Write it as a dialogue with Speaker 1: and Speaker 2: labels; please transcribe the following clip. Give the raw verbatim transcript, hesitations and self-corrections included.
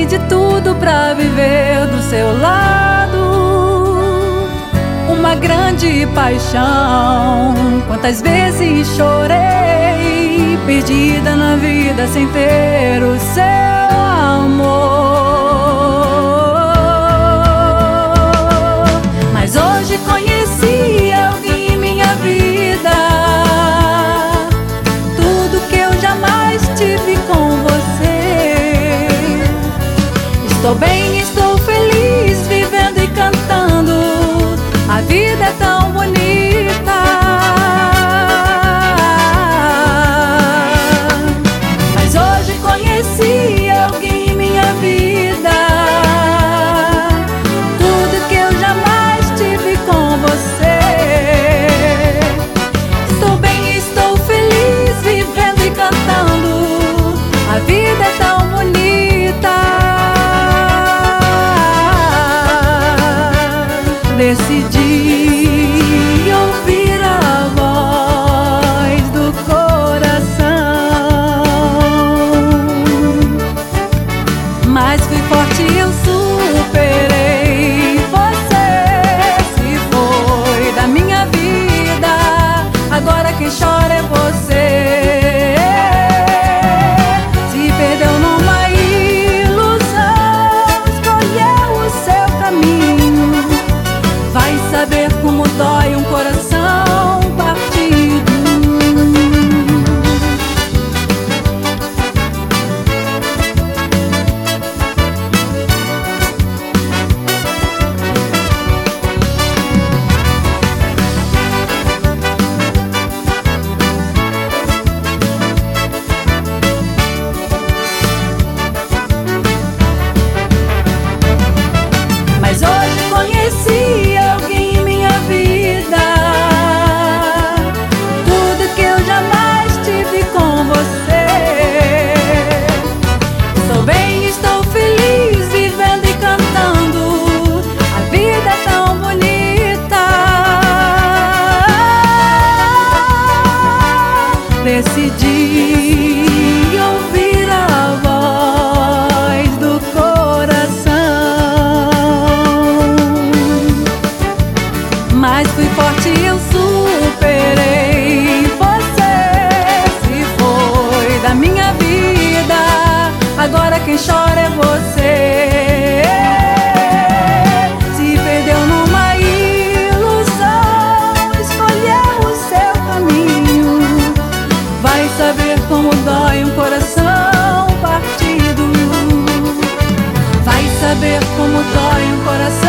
Speaker 1: Fiz de tudo pra viver do seu lado, uma grande paixão. Quantas vezes chorei, perdida na vida sem ter o seu amor. Mas hoje conheci alguém em minha vida, tudo que eu jamais tive com você. Estou bem, estou feliz, vivendo e cantando, a vida é tão bonita. Mas hoje conheci alguém em minha vida, tudo que eu jamais tive com você. Estou bem, estou feliz, vivendo e cantando, a vida é tão bonita. Decidi ouvir a voz do coração, mas fui forte e eu superei. Você se foi da minha vida, agora quem chora é você. Se perdeu numa ilusão, escolheu o seu caminho, vai saber como dói um coração partido. Mas hoje conheci alguém em minha vida, tudo que eu jamais tive com você. Estou bem, estou feliz, vivendo e cantando, a vida é tão bonita. Decidi ouvir a voz do coração, mas fui forte e eu superei. Você se foi da minha vida, agora quem chora é você. Se perdeu numa ilusão, escolheu o seu caminho, vai saber como dói um coração partido. Vai saber como dói um coração